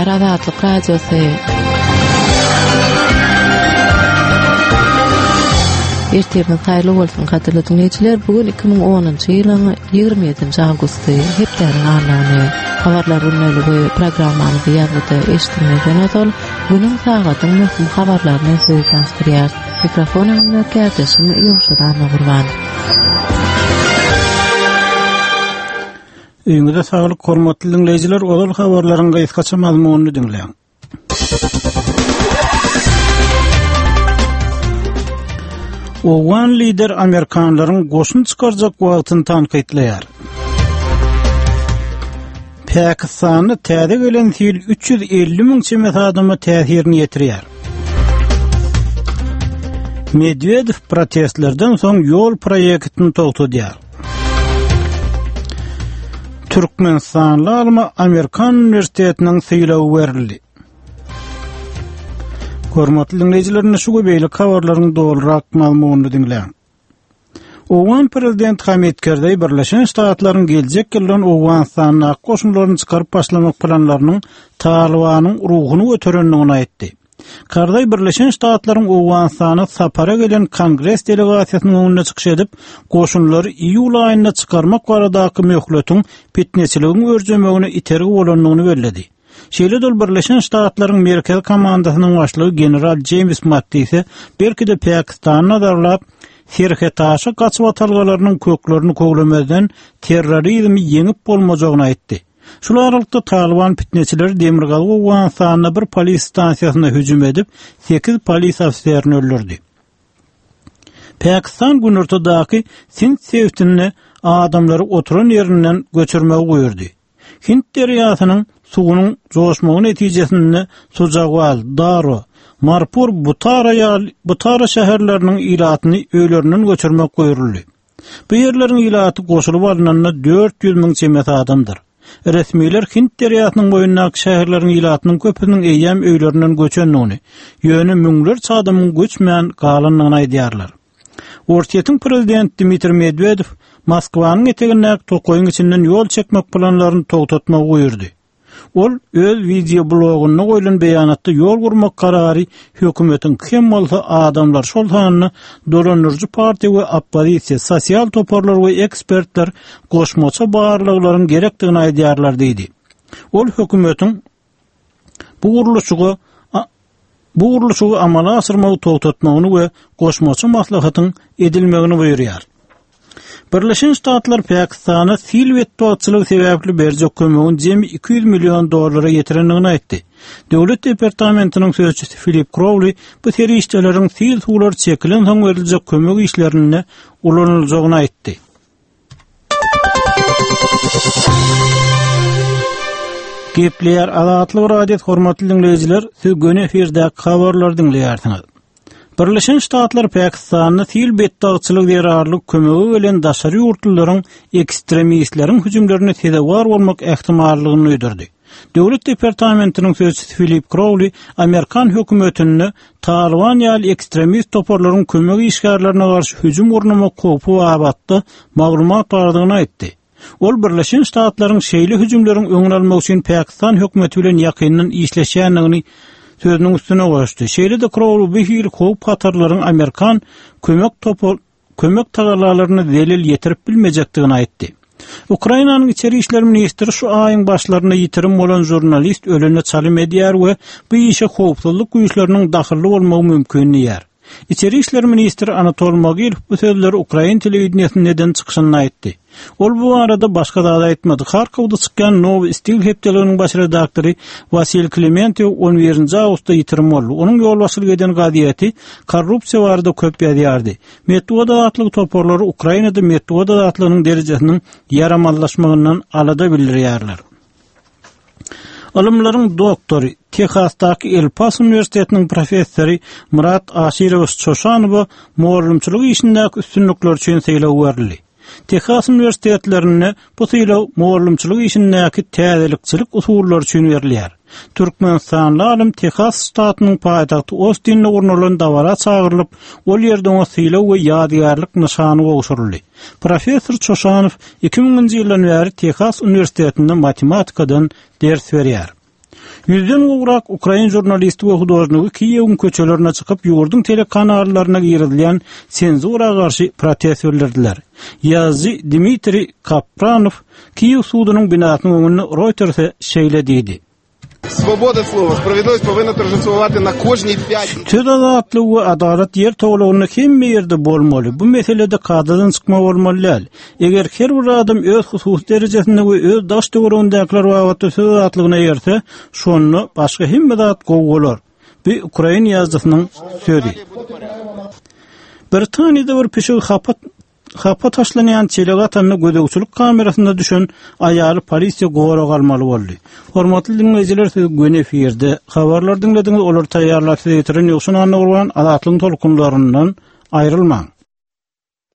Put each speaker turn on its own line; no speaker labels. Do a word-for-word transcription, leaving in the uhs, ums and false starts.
Gepler Azatlyk Radiosu. Ertemiz hayırlı bolsun hatırly dinleyijiler. Bugün iki ming onunçy ýylyň ýygrimi ýedinji awgusty. Hepläriň anlawyny habarlar bilmeli programmamyzy ýazgyda eşitmeden öňe günüň sagatyň möhüm habarlaryny size tanıştyrýar. Mikrofonumda käteşim ýoşadan gurban.
Öňüňizde saglyk hormatly dinleyijiler, olal habarlaryň gaýtgaça mazmunyny dinleýän. Owan lider Amerikanlaryň goşun çykarjak wagtyny tanqidleýär. Pakistany täze gelen sil üç yüz elli miň çemet adama täsirini ýetirýär. Medvedev protestlerden soň ýol proýektini togtadýar. Türkmenistanly alma Amerikan Üniversitetiniň sylawy berildi. Hormatly dinleyijiler, şu göbeýlik habarlaryň dolurak mazmunyny dinleýän. Owan prezident Hamid Karzai Birleşen Ştatlaryň geljek ýyldan Owganystana goşunlaryny çykaryp başlamak planlarynyň Talibanyň ruhuny göterendigini aýtdy. Karzai Birleşen Ştatlaryň Owganystana sapara gelen Kongres delegasiýasynyň öňüne çykyş edip, goşunlary iýul aýynda çykarmak baradaky möhletin pitneçiligini örjemegine itergi bolanlygyny bellädi. Şeýle dol Birleşen Ştatlaryň merkez komandasynyň başlygy general James Mattis belki de Pakistany nazarlap Serhetaşa gaçyp atalgalarynyň köklerini koglamazdan terrorizmi ýeňip bolmajagyny aýtdy. Şular aralykda Taliban pitneçileri Demirgaly Owganystana bir polis stansiýasyna hüjüm edip sekiz polis ofiserini öldürdi. Pakistan günortadaky Sind sewtini adamlary oturan ýerinden göçürmegi goýurdy. Hind derýasynyň suwunyň joşmagy netijesinde Sujawal, Daro, Marpur, Butara ýaly Butara şäherleriniň ilatyny öýlerinden göçürmek goýuruldy. Bu ýerleriň ilaty goşulyp alynanda dört yüz miň çemet adamdyr. Resmiler Hind derýasynyň boýundaky şäherleriň ilatynyň köpüniň eýem öýlerinden göçendigini, ýöne müňler çadamyň göçmän galanlygyny aýdýarlar. Ortiýetiň prezident Dmitri Medvedev Moskwanyň etegindäki tokoýyň içinden ýol çekmek planlaryny togtatmagy goýurdy. Ol öz video bloguny goýulan beýanatda ýol gurmak karary hökümetiň kim bolsa adamlar şol hanyny dolanyrjy partiýa we oppozisiýa, sosial toparlar we ekspertler goşmaça barlyklaryň gerekdigini aýdýarlar diýdi. Ol hökümetiň bu guruluşygy bu guruluşygy amala asyrmagy togtatmagyny we goşmaça maslahatyň edilmegini buyurýar. Birleşen Ştatlar Pakistana sil we toçlyk sebäpli berjek kömegin jemi iki yüz milyon dollara ýetirendigini aýtdy. Döwlet departamentiniň sözçüsi Philip Crowley bu terişdeleriň sil suwlar çekilen soň beriljek kömek işlerine ulanyljagyny aýtdy. Gepler Azatlyk Radio hormatly dinleyijiler, siz göne efirdäki habarlary dinleýärsiňiz. Birleşen Ştatlar Pakistanyny sil betdagçylyk ýararlyk kömegi bilen daşary ýurtlaryň ekstremistleriň hüjümlerine tedawar bolmak ähtimallygyny öýdürdi. Döwlet departamentiniň sözçüsi Philip Crowley Amerikan hökümetini Taliban ýaly ekstremist toparlaryň kömegi işgärlerine garşy hüjüm urnamak kopy abatda maglumat bardygyny aýtdy. Ol Birleşen Ştatlaryň şeýle hüjümleriň öňüni almak üçin Pakistan hökümeti bilen ýakyndan işleşýändigini sözünün üstüne koştu. Şeýle de Crowley bir hil howp hatarlaryň Amerikan kömek topol kömek tagalarlaryny delil ýetirip bilmejekdigini aýtdy. Ukrainanyň içeri işler ministri şu aýyň başlaryna ýitirim bolan jurnalist ölene çalym edýär we bu işe howpsuzlyk güýçleriniň dahilli bolmagy mümkinini ýer. İçeri işler ministri Anatol Mogilov bu sözleri Ukrain telewizionynyň neden çykyşyny aýtdy. Ol bu arada başga da aýtmady. Harkowda çykkan Nowy Stil hepdeligining baş redaktory Vasil Klementev on birinji awgustda ýitirim boldy. Onuň ýolbaşçylyk eden gaziýeti korrupsiýa barada köp ýazýardy. Metodda atlyk toparlary Ukrainada metodda atlygynyň derejesiniň ýaramallaşmagyndan alada bildirýärler. Alımlaryň doktory, Texasdaky El Paso Üniversitetiniň professory Murat Aşirow Çoşanow muallimçilik işindäki üstünlikler üçin seýlaw berildi. Texas üniversitetlerine bu sylaw muallimçilik işindäki täzelikçilik usullary üçin berilýär. Türkmenistanly alim Texas ştatynyň paýtagty Austin'de urnulan dawara çağırılıp, ol ýerde o sylaw we ýadygarlyk nyşany gowşuruldy. Professor Çoşanow iki miňinji ýyldan bäri Texas üniversitetinde matematikadan ders berýär. Yüzden uğrak Ukrayn jurnalisti we hudojnugy Kiýewiň köçelerine çykyp ýurdun telekanallarına girilýän senzura garşy protest bildirdiler. Ýazgy Dmitri Kapranov Kiýew sudunyň binasynyň öňünde Reuters'e şeýle diýdi.
Свобода слова, справедливість повинна торжествувати на кожній п'ятниці.
Söz azatlygy we adalet ýer toglawyny hemme ýerde bolmaly. Bu meselede kadadan çykma bolmaly. Eger her bir adam öz husus derejesinde we öz daş döwründekiler wagtda söz azatlygyna ýerse, şonu başga hemme zat gowy bolar. Bu Ukrayn ýazdygynyň sözi. Britaniýada bir peşe hapat Hapa taşlanýan çeleg atanyny gödegçilik kamerasyna düşen aýaly polisiýa gowra galmaly boldy. Hormatly dinleýijiler, siz gün efirde habarlar dinlediňiz, olar taýýarlap ýetiren ýokşun anny urgan azatlyň tolkunlaryndan aýrylmaň.